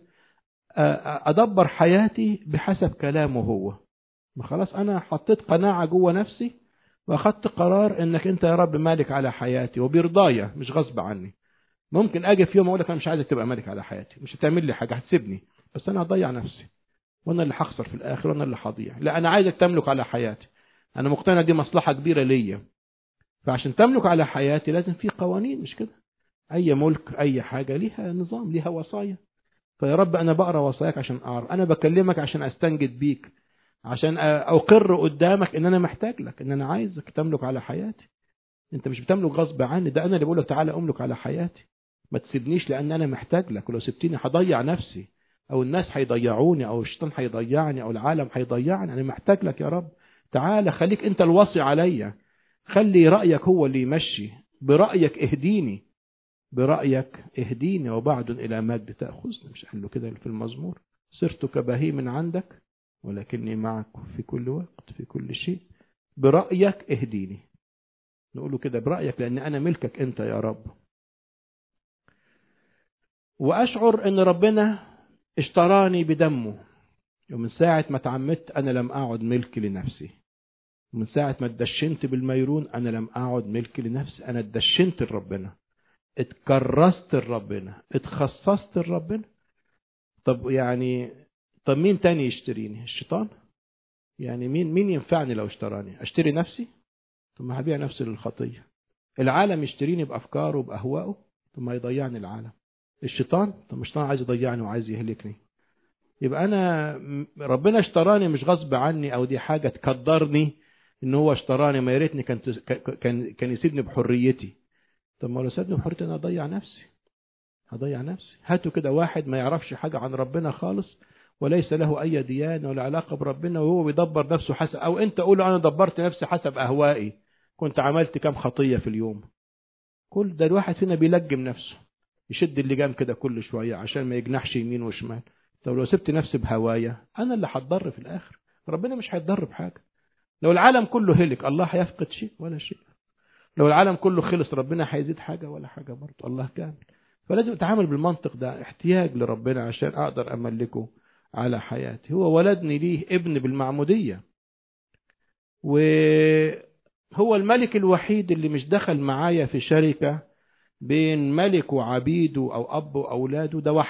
ادبر حياتي بحسب كلامه هو. ما خلاص انا حطيت قناعة جوه نفسي، واخدت قرار انك انت يا رب مالك على حياتي وبرضايا مش غصب عني. ممكن اجي في يوم اقول لك انا مش عايزك تبقى مالك على حياتي، مش هتعمل لي حاجة، هتسيبني، بس انا هضيع نفسي، وانا اللي هخسر في الاخر، وانا اللي هضيع. لا، انا عايزك تملك على حياتي، انا مقتنع دي مصلحة كبيرة ليا. فعشان تملك على حياتي لازم في قوانين، مش كده؟ اي ملك اي حاجة ليها نظام، ليها وصايا. فيا رب انا بقرا وصاياك عشان اعرف، انا بكلمك عشان استنجد بيك، عشان اقر قدامك ان انا محتاج لك، ان انا عايزك تملك على حياتي. انت مش بتملك غصب عني، ده انا اللي بقول لك تعالى املك على حياتي. ما تسيبنيش لان انا محتاج لك، ولو سبتني هضيع نفسي، او الناس هيضيعوني، او الشيطان هيضيعني، او العالم هيضيعني. انا محتاج لك يا رب، تعالى خليك انت الوصي عليا، خلي رأيك هو اللي يمشي، برأيك اهديني، برأيك اهديني، وبعد إلى مجد تأخذني. مش قال له كده في المزمور؟ صرت كبهيم عندك ولكني معك في كل وقت في كل شيء، برأيك اهديني. نقوله كده برأيك، لأن أنا ملكك أنت يا رب. وأشعر أن ربنا اشتراني بدمه، ومن ساعة ما تعمدت أنا لم أعد ملك لنفسي. ومن ساعة ما اتدشنت بالميرون أنا لم أعد ملك لنفسي، أنا اتدشنت لربنا، اتكرست لربنا، اتخصصت لربنا. طب مين تاني يشتريني؟ الشيطان؟ يعني مين ينفعني لو اشتراني؟ اشتري نفسي؟ طب ما هبيع نفسي للخطية. العالم يشتريني بأفكاره وبأهوائه، طب ما يضيعني العالم. الشيطان، طب الشيطان عايز يضيعني وعايز يهلكني. يبقى أنا ربنا اشتراني مش غصب عني، أو دي حاجة تقدرني إن هو اشتراني. ما يريتني كان يسيبني بحريتي. طب ما لو سابني بحريتي أنا هضيع نفسي. هاتوا كده واحد ما يعرفش حاجة عن ربنا خالص، وليس له أي ديانة ولا علاقة بربنا، وهو بيدبر نفسه حسب، أو أنت قول أنا دبرت نفسي حسب أهوائي، كنت عملت كام خطية في اليوم. كل ده الواحد فينا بيلجم نفسه، يشد اللجام كده كل شوية عشان ما يجنحش يمين وشمال. طب لو سبت نفسي بهوايا أنا اللي هتضر في الآخر، ربنا مش هيتضر بحاجة. لو العالم كله هلك الله هيفقد شيء ولا شيء. لو العالم كله خلص ربنا هيزيد حاجة ولا حاجة برضه، الله كامل. فلازم اتعامل بالمنطق ده، احتياج لربنا عشان اقدر املكه على حياتي. هو ولدني ليه ابن بالمعمودية، وهو الملك الوحيد اللي مش دخل معايا في شركة بين ملك وعبيده او اب واولاده. ده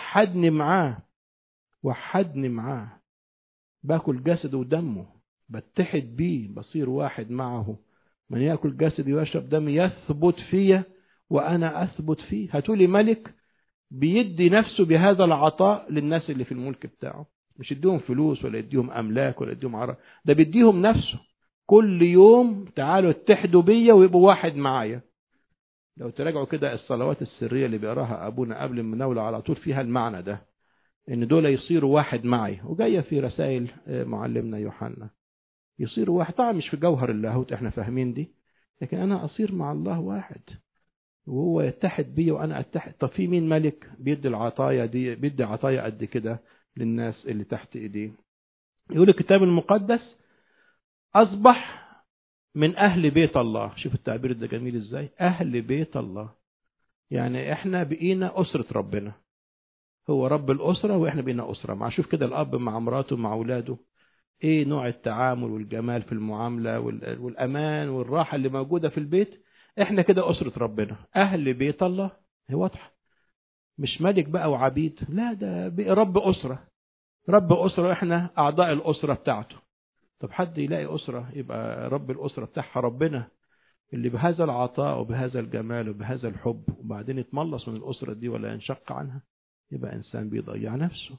وحدني معاه، باكل جسده ودمه، بتحد بيه، بصير واحد معه. من يأكل جسدي ويشرب دمي يثبت فيه وأنا أثبت فيه. هتقولي ملك بيدي نفسه بهذا العطاء للناس اللي في الملك بتاعه، مش يديهم فلوس ولا يديهم أملاك ولا يديهم عرق، ده بيديهم نفسه. كل يوم تعالوا اتحدوا بيا ويبقوا واحد معايا. لو تراجعوا كده الصلوات السرية اللي بيقراها أبونا قبل المناولة على طول فيها المعنى ده، إن دول يصيروا واحد معي. وجاية في رسائل معلمنا يوحنا، يصيروا واحد. طبعا مش في جوهر اللاهوت احنا فاهمين دي، لكن انا اصير مع الله واحد وهو يتحد بي وانا اتحد. طب في مين ملك بيدي العطايا دي، بيدي عطايا قد كده للناس اللي تحت ايديه؟ يقول الكتاب المقدس اصبح من اهل بيت الله. شوف التعبير ده جميل ازاي، اهل بيت الله. يعني احنا بقينا اسرة ربنا، هو رب الاسرة واحنا بقينا اسرة مع. شوف كده الاب مع مراته مع اولاده، ايه نوع التعامل والجمال في المعاملة والامان والراحة اللي موجودة في البيت. احنا كده اسرة ربنا، اهل بيت الله. هي واضحة، مش ملك بقى وعبيد، لا ده رب اسرة. رب اسرة، احنا اعضاء الاسرة بتاعته. طب حد يلاقي اسرة يبقى رب الاسرة بتاعها ربنا، اللي بهذا العطاء وبهذا الجمال وبهذا الحب، وبعدين يتملص من الاسرة دي ولا ينشق عنها، يبقى انسان بيضيع نفسه.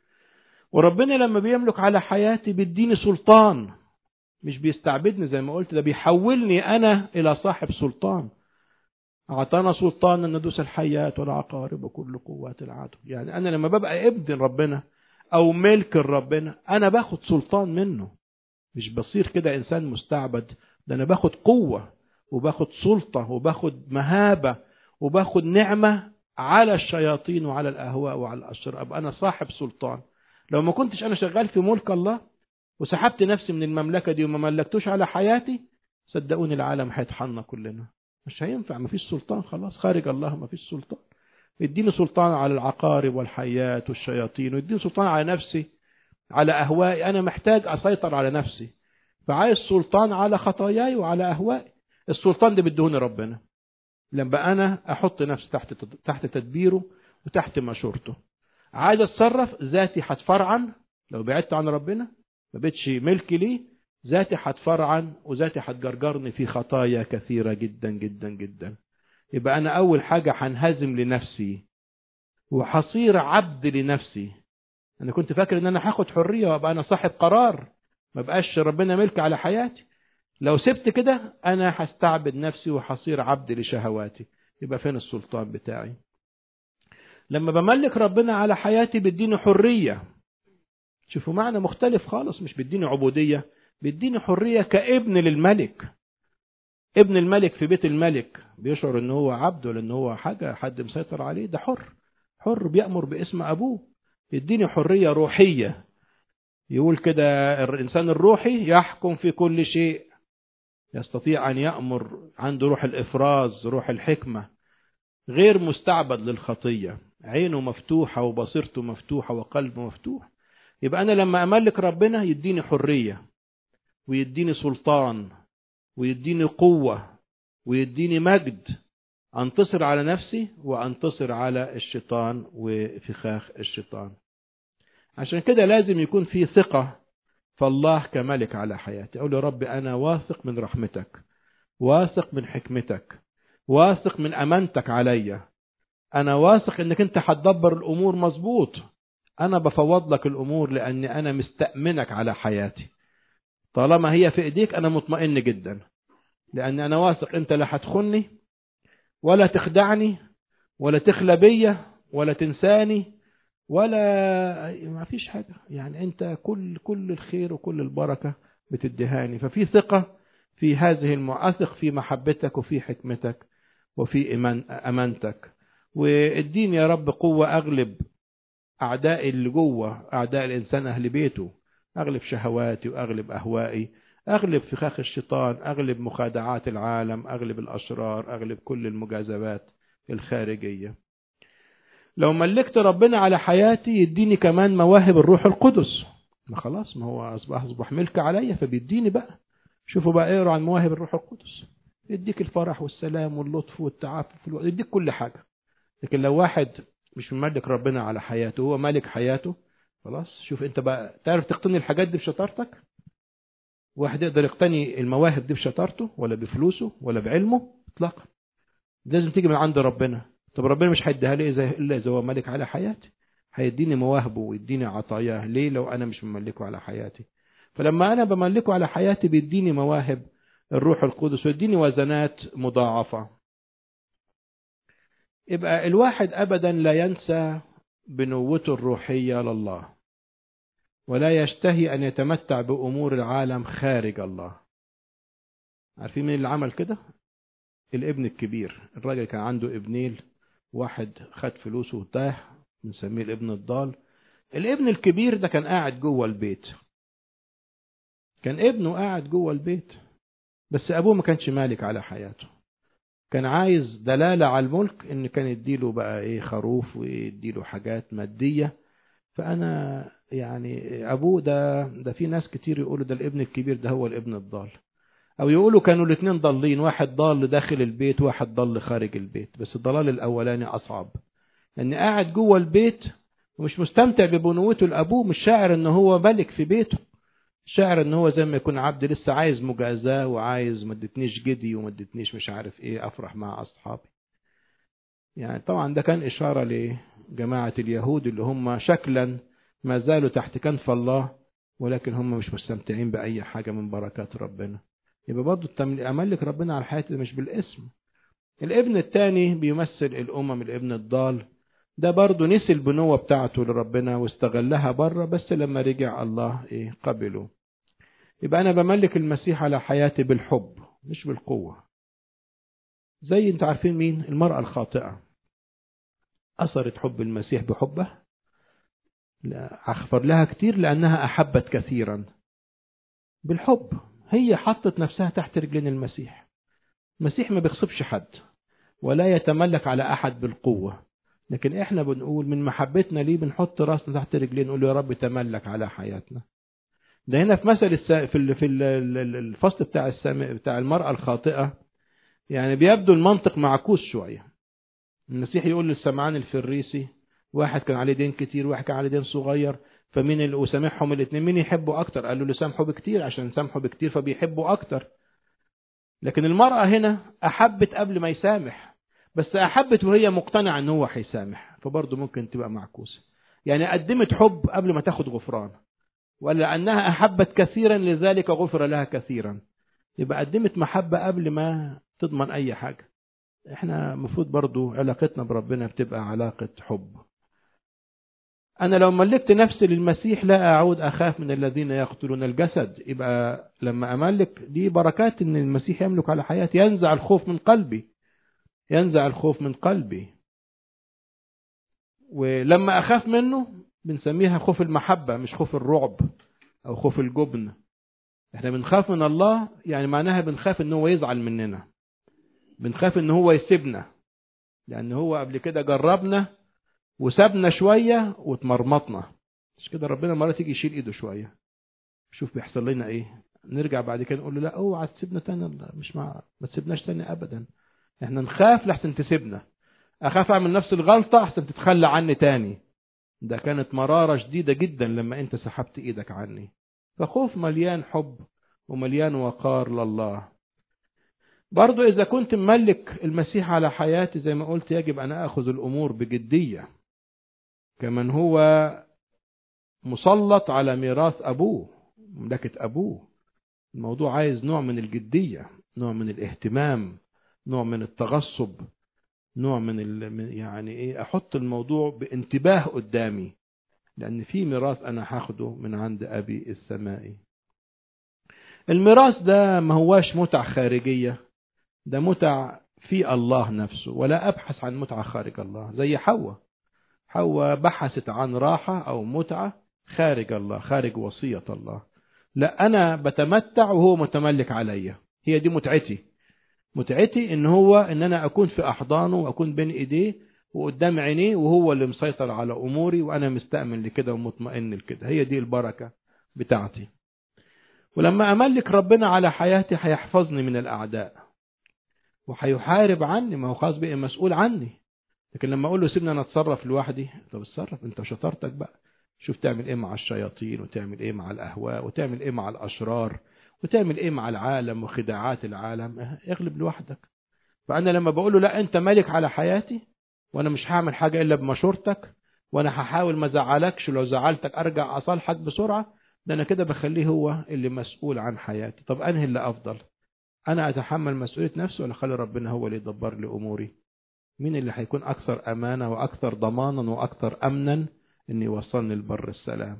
وربنا لما بيملك على حياتي بيديني سلطان، مش بيستعبدني زي ما قلت، ده بيحولني أنا إلى صاحب سلطان. أعطانا سلطان أن ندوس الحيات والعقارب وكل قوات العدو. يعني أنا لما ببقى ابن ربنا أو ملك ربنا أنا باخد سلطان منه، مش بصير كده إنسان مستعبد. ده أنا باخد قوة وباخد سلطة وباخد مهابة وباخد نعمة على الشياطين وعلى الأهواء وعلى الأشرار. أبقى أنا صاحب سلطان. لو ما كنتش أنا شغال في ملك الله وسحبت نفسي من المملكة دي وما ملكتوش على حياتي، صدقوني العالم هيطحننا كلنا، مش هينفع. مفيش سلطان، خلاص خارج الله مفيش سلطان. يديني سلطان على العقارب والحيات والشياطين، ويديني سلطان على نفسي، على أهوائي. أنا محتاج أسيطر على نفسي، فعايز سلطان على خطاياي وعلى أهوائي. السلطان ده بدهوني ربنا لما أنا أحط نفسي تحت تدبيره وتحت مشورته. عايز أتصرف، ذاتي هتفرعن. لو بعدت عن ربنا ما بقتش ملكي ليه، ذاتي هتفرعن وذاتي هتجرجرني في خطايا كثيرة جدا جدا جدا. يبقى أنا أول حاجة هنهزم لنفسي وحصير عبد لنفسي. أنا كنت فاكر إن أنا هاخد حرية وأبقى أنا صاحب قرار، ما بقاش ربنا ملك على حياتي. لو سبت كده أنا هستعبد نفسي وحصير عبد لشهواتي. يبقى فين السلطان بتاعي؟ لما بملك ربنا على حياتي بيديني حرية. شوفوا معنى مختلف خالص، مش بيديني عبودية، بيديني حرية كابن للملك. ابن الملك في بيت الملك بيشعر ان هو عبد ولا ان هو حد مسيطر عليه. ده حر بيأمر باسم ابوه. يديني حرية روحية. يقول كده الانسان الروحي يحكم في كل شيء، يستطيع ان يأمر، عنده روح الافراز، روح الحكمة، غير مستعبد للخطية، عينه مفتوحة وبصيرته مفتوحة وقلبه مفتوح. يبقى أنا لما أملك ربنا يديني حرية ويديني سلطان ويديني قوة ويديني مجد، أنتصر على نفسي وأنتصر على الشيطان وفخاخ الشيطان. عشان كده لازم يكون في ثقة فالله كملك على حياتي. أقول له رب أنا واثق من رحمتك، واثق من حكمتك، واثق من أمانتك عليا، أنا واثق إنك أنت هتدبر الأمور مظبوط. أنا بفوض لك الأمور لأني أنا مستأمنك على حياتي. طالما هي في إيديك أنا مطمئن جدا، لأن أنا واثق أنت لا هتخني ولا تخدعني ولا تخلى بيا ولا تنساني ولا ما فيش حاجة. يعني أنت كل الخير وكل البركة بتدهاني. ففي ثقة في هذه المعاثق في محبتك وفي حكمتك وفي أمانتك. واديني يا رب قوة أغلب أعداء اللي جوه، أعداء الإنسان أهل بيته، أغلب شهواتي وأغلب أهوائي، أغلب فخاخ الشيطان، أغلب مخادعات العالم، أغلب الأشرار، أغلب كل المجازبات الخارجية. لو ملكت ربنا على حياتي يديني كمان مواهب الروح القدس. ما خلاص، ما هو أصبح ملك عليا، فبيديني بقى. شوفوا بقى اقروا عن مواهب الروح القدس. يديك الفرح والسلام واللطف والتعافف، يديك كل حاجة. لكن لو واحد مش مملك ربنا على حياته، هو مالك حياته، خلاص. شوف انت بقى تعرف تقتني الحاجات دي بشطارتك؟ واحد يقدر يقتني المواهب دي بشطارته ولا بفلوسه ولا بعلمه؟ اطلاقا. لازم تيجي من عند ربنا. طب ربنا مش هيديها لي الا اذا هو مالك على حياتي. هيديني مواهبه ويديني عطاياه ليه لو انا مش مملكه على حياتي؟ فلما انا بملكه على حياتي بيديني مواهب الروح القدس ويديني وزنات مضاعفة. يبقى الواحد ابدا لا ينسى بنوته الروحية لله، ولا يشتهي ان يتمتع بامور العالم خارج الله. عارفين مين اللي عمل كده؟ الابن الكبير. الراجل كان عنده ابنين، واحد خد فلوسه وتاه، بنسميه الابن الضال. الابن الكبير ده كان قاعد جوه البيت، كان ابنه قاعد جوه البيت، بس ابوه ما كانش مالك على حياته. كان عايز دلالة على الملك، ان كان يديله بقى ايه، خروف ويديله حاجات مادية. فانا يعني ابوه ده في ناس كتير يقولوا ده الابن الكبير ده هو الابن الضال، او يقولوا كانوا الاثنين ضالين، واحد ضال داخل البيت واحد ضال خارج البيت. بس الضلال الاولاني اصعب، لان قاعد جوه البيت ومش مستمتع ببنوته لابوه، مش شاعر ان هو ملك في بيته، شاعر ان هو زي ما يكون عبد لسه عايز مجازاه وعايز ما ادتنيش جدي وما ادتنيش مش عارف ايه افرح مع اصحابي. يعني طبعا ده كان اشاره لجماعه اليهود اللي هم شكلا ما زالوا تحت كنف الله، ولكن هم مش مستمتعين باي حاجه من بركات ربنا. يبقى برضه املك ربنا على حياتي مش بالاسم. الابن الثاني بيمثل الامم، الابن الضال ده برضه نسي البنوة بتاعته لربنا واستغلها بره، بس لما رجع الله قبله. يبقى انا بملك المسيح على حياتي بالحب مش بالقوة. زي انت عارفين مين المرأة الخاطئة اثرت حب المسيح بحبه، اغفر لها كتير لانها احبت كثيرا. بالحب هي حطت نفسها تحت رجلين المسيح. المسيح ما بيغصبش حد ولا يتملك على احد بالقوة، لكن احنا بنقول من محبتنا ليه بنحط راسنا تحت رجلين نقول له يا رب تملك على حياتنا. ده هنا في مثل في الفصل بتاع المرأة الخاطئة، يعني بيبدو المنطق معكوس شوية. المسيح يقول للسمعان الفريسي، واحد كان عليه دين كتير واحد كان عليه دين صغير، فمين اللي وسامحهم الاثنين مين يحبوا اكتر؟ قال له اللي سامحوا بكتير، عشان سامحوا بكتير فبيحبوا اكتر. لكن المرأة هنا احبت قبل ما يسامح، بس احبت وهي مقتنعة ان هو هيسامح، فبرضه ممكن تبقى معكوسة. يعني قدمت حب قبل ما تاخد غفران، ولا انها احبت كثيرا لذلك غفر لها كثيرا. يبقى قدمت محبة قبل ما تضمن اي حاجة. احنا مفروض برضه علاقتنا بربنا بتبقى علاقة حب. انا لو ملكت نفسي للمسيح لا اعود اخاف من الذين يقتلون الجسد. يبقى لما املك دي بركات ان المسيح يملك على حياتي، ينزع الخوف من قلبي، ينزع الخوف من قلبي. ولما اخاف منه بنسميها خوف المحبة مش خوف الرعب او خوف الجبن. احنا بنخاف من الله يعني معناها بنخاف ان هو يزعل مننا، بنخاف ان هو يسيبنا، لان هو قبل كده جربنا وسابنا شوية واتمرمطنا. مش كده ربنا مرات يجي يشيل ايده شوية، شوف بيحصل لنا ايه، نرجع بعد كده نقول له لا اوعى تسيبنا تاني، مش ما تسيبناش تاني ابدا. احنا نخاف لحسن تسيبنا، اخاف اعمل نفس الغلطة احسن تتخلى عني تاني. ده كانت مرارة شديدة جدا لما انت سحبت ايدك عني. فخوف مليان حب ومليان وقار لله. برضو إذا كنت مملك المسيح على حياتي زي ما قلت يجب أن أخذ الأمور بجدية، كمن هو مسلط على ميراث أبوه، مملكة أبوه. الموضوع عايز نوع من الجدية، نوع من الاهتمام، نوع من التغصب، نوع يعني إيه، أحط الموضوع بانتباه قدامي، لأن في ميراث أنا هاخده من عند أبي السمائي. الميراث ده ما هواش متع خارجية، ده متع في الله نفسه، ولا أبحث عن متعة خارج الله. زي حواء بحثت عن راحة أو متعة خارج الله، خارج وصية الله. لا، أنا بتمتع وهو متملك عليا، هي دي متعتي إن أنا أكون في أحضانه وأكون بين إيديه وقدام عينيه، وهو اللي مسيطر على أموري، وأنا مستأمن لكده ومطمئن لكده. هي دي البركة بتاعتي. ولما أملك ربنا على حياتي هيحفظني من الأعداء وهيحارب عني، ما هو خلاص بقى مسؤول عني. لكن لما أقول له سيبني أنا أتصرف لوحدي، طب اتصرف أنت وشطارتك بقى، شوف تعمل إيه مع الشياطين، وتعمل إيه مع الأهواء، وتعمل إيه مع الأشرار، وتعمل إيه مع العالم وخداعات العالم. اغلب لوحدك. فأنا لما بقول له لا أنت مالك على حياتي، وأنا مش هعمل حاجة إلا بمشورتك، وأنا هحاول ما زعلكش، لو زعلتك أرجع أصالحك بسرعة، ده أنا كده بخليه هو اللي مسؤول عن حياتي. طب أنهي اللي أفضل؟ أنا أتحمل مسؤولية نفسي، ولا خلي ربنا هو اللي يدبر لي أموري؟ مين اللي هيكون أكثر أمانة وأكثر ضمانا وأكثر أمنا إن يوصلني لبر السلام؟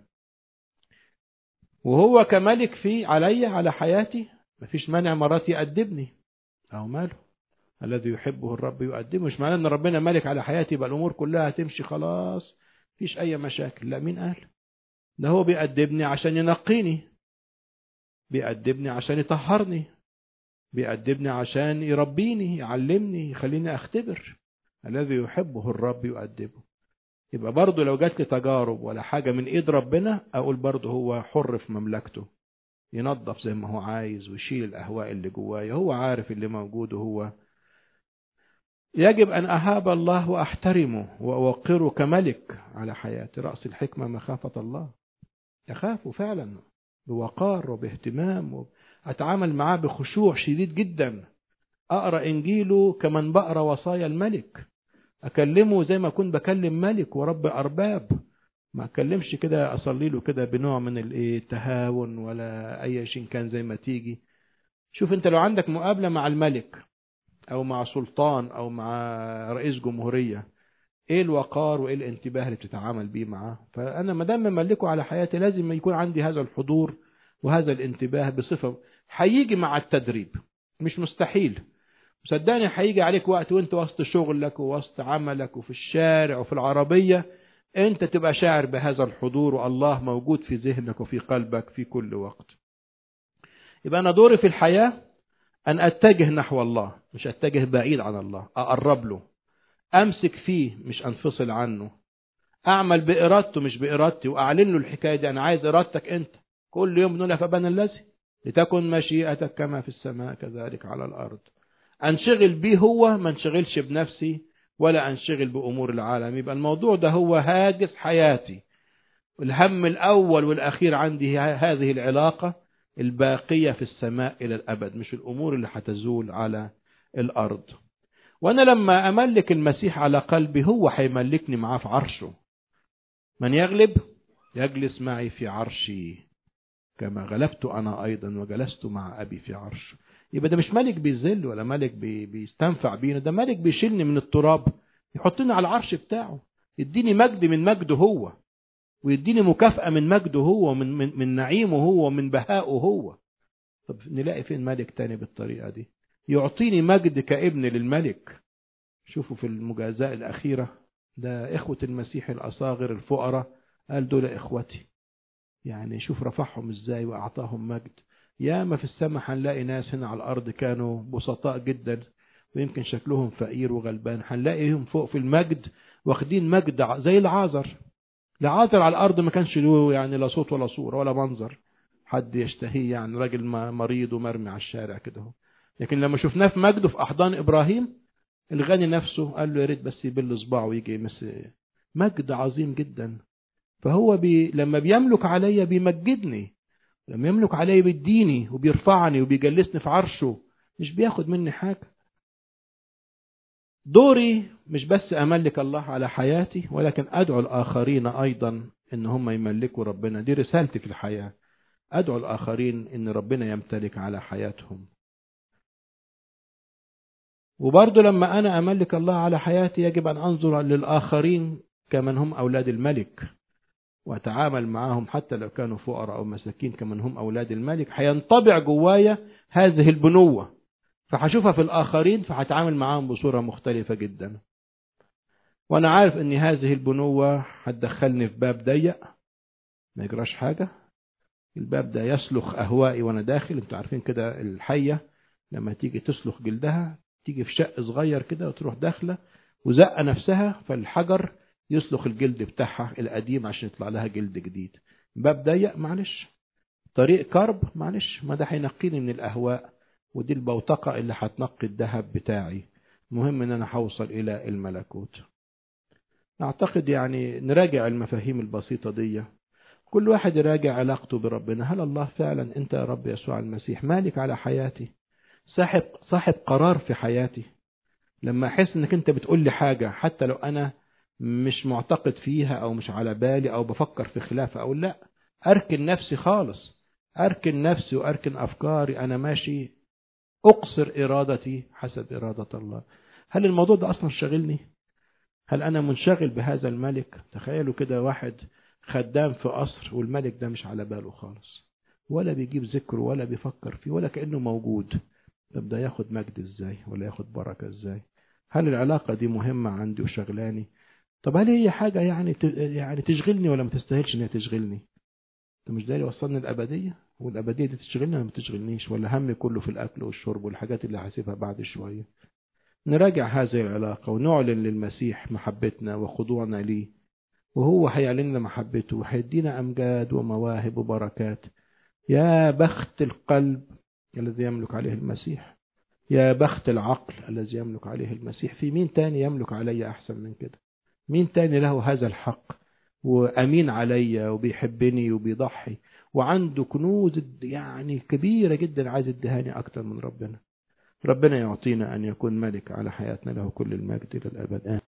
وهو كملك في على حياتي، مفيش مانع مرات يأدبني، أو ماله، الذي يحبه الرب يؤدبه. مش معناه ان ربنا مالك على حياتي يبقى الامور كلها هتمشي خلاص مفيش اي مشاكل. لا، مين قال؟ ده هو بيأدبني عشان ينقيني، بيأدبني عشان يطهرني، بيأدبني عشان يربيني، يعلمني، يخليني اختبر. الذي يحبه الرب يؤدبه. يبقى برضه لو جات لي تجارب ولا حاجة من ايد ربنا، اقول برضه هو حر في مملكته، ينظف زي ما هو عايز ويشيل الاهواء اللي جوايا، هو عارف اللي موجود. وهو يجب أن أهاب الله وأحترمه وأوقره كملك على حياتي. رأس الحكمة مخافة الله، يخافه فعلا بوقار وباهتمام، أتعامل معاه بخشوع شديد جدا، أقرأ إنجيله كمن بقرأ وصايا الملك، أكلمه زي ما كنت بكلم ملك ورب أرباب، ما أكلمش كده أصلي له كده بنوع من التهاون ولا أي شيء كان زي ما تيجي. شوف أنت لو عندك مقابلة مع الملك أو مع سلطان أو مع رئيس جمهورية، إيه الوقار وإيه الانتباه اللي بتتعامل بيه معاه؟ فأنا مدام مملكه على حياتي لازم يكون عندي هذا الحضور وهذا الانتباه بصفة. هيجي مع التدريب، مش مستحيل. صدقني هيجي عليك وقت وانت وسط شغلك ووسط عملك وفي الشارع وفي العربية، انت تبقى شاعر بهذا الحضور، والله موجود في ذهنك وفي قلبك في كل وقت. يبقى أنا دوري في الحياة أن أتجه نحو الله، مش أتجه بعيد عن الله، أقرب له، أمسك فيه مش أنفصل عنه، أعمل بإرادته مش بإرادتي، وأعلن له الحكاية دي، أنا عايز إرادتك أنت. كل يوم بنقولها في أبانا الذي، لتكن مشيئتك كما في السماء كذلك على الأرض. أنشغل بيه هو، ما انشغلش بنفسي ولا أنشغل بأمور العالم. يبقى الموضوع ده هو هاجس حياتي، الهم الأول والأخير عندي هذه العلاقة الباقية في السماء إلى الأبد، مش الأمور اللي هتزول على الأرض. وأنا لما أملك المسيح على قلبي هو هيملكني معاه في عرشه. من يغلب يجلس معي في عرشي كما غلبت أنا أيضا وجلست مع أبي في عرشه. يبقى ده مش ملك بيذل ولا ملك بيستنفع بينا، ده ملك بيشيلني من التراب يحطني على العرش بتاعه، يديني مجد من مجده هو، ويديني مكافأة من مجده هو، من نعيمه هو، من بهائه هو. طب نلاقي فين ملك تاني بالطريقة دي يعطيني مجد كابن للملك؟ شوفوا في المجازاة الأخيرة، ده إخوة المسيح الأصاغر الفقراء قال دول إخوتي. يعني شوف رفعهم إزاي وأعطاهم مجد. ياما في السماء هنلاقي ناس هنا على الأرض كانوا بسطاء جدا ويمكن شكلهم فقير وغلبان، هنلاقيهم فوق في المجد واخدين مجد زي العازر. لعازر على الأرض ما كانش له يعني لا صوت ولا صورة ولا منظر حد يشتهيه، يعني راجل مريض ومرمي على الشارع كده. لكن لما شفناه في مجده في أحضان إبراهيم، الغني نفسه قال له يا ريت بس يبل صباعه ويجي يمس. مجد عظيم جدا. فهو لما بيملك عليا بيمجدني لما يملك علي بيديني وبيرفعني وبيجلسني في عرشه، مش بياخد مني حاجة. دوري مش بس أملك الله على حياتي، ولكن أدعو الآخرين أيضا إن هم يملكوا ربنا. دي رسالتي في الحياة، أدعو الآخرين إن ربنا يمتلك على حياتهم. وبرضو لما أنا أملك الله على حياتي يجب أن أنظر للآخرين كمن هم أولاد الملك، وأتعامل معهم حتى لو كانوا فقراء أو مساكين كمن هم أولاد الملك. هينطبع جوايا هذه البنوة، فهشوفها في الآخرين، فهتعامل معهم بصورة مختلفة جدا. وأنا عارف أن هذه البنوة هتدخلني في باب ضيق ما يجراش حاجة. الباب ده يسلخ أهوائي وأنا داخل. أنتوا عارفين كده الحية لما تيجي تسلخ جلدها تيجي في شق صغير كده وتروح داخلة وزقة نفسها، فالحجر يسلخ الجلد بتاعها القديم عشان يطلع لها جلد جديد. باب ضيق معلش، طريق كرب معلش، ما ده هينقيني من الأهواء، ودي البوتقة اللي هتنقي الذهب بتاعي. مهم ان انا هوصل الى الملكوت. اعتقد يعني نراجع المفاهيم البسيطة دي، كل واحد يراجع علاقته بربنا. هل الله فعلا انت يا رب يسوع المسيح مالك على حياتي، صاحب قرار في حياتي؟ لما احس انك انت بتقول لي حاجة حتى لو انا مش معتقد فيها او مش على بالي او بفكر في خلافها، او لا، اركن نفسي خالص، اركن نفسي واركن افكاري، انا ماشي اقصر ارادتي حسب ارادة الله. هل الموضوع ده اصلا شاغلني؟ هل انا منشغل بهذا الملك؟ تخيلوا كده واحد خدام في قصر والملك ده مش على باله خالص، ولا بيجيب ذكره ولا بيفكر فيه ولا كأنه موجود. طب ده ياخد مجد ازاي ولا ياخد بركة ازاي؟ هل العلاقة دي مهمة عندي وشغلاني؟ طب هل هي حاجة يعني تشغلني ولا ما تستاهلش ان هي تشغلني؟ طب مش ده اللي وصلني الأبدية؟ والأبدية دي تشغلني ولا ما تشغلنيش؟ ولا همي كله في الأكل والشرب والحاجات اللي هسيبها بعد شوية؟ نراجع هذه العلاقة ونعلن للمسيح محبتنا وخضوعنا ليه، وهو هيعلن لنا محبته وهيدينا أمجاد ومواهب وبركات. يا بخت القلب الذي يملك عليه المسيح، يا بخت العقل الذي يملك عليه المسيح. في مين تاني يملك علي أحسن من كده؟ مين تاني له هذا الحق وأمين علي وبيحبني وبيضحي وعنده كنوز يعني كبيرة جدا عايز ادهاني أكتر من ربنا؟ ربنا يعطينا أن يكون ملك على حياتنا، له كل المجد إلى الأبد.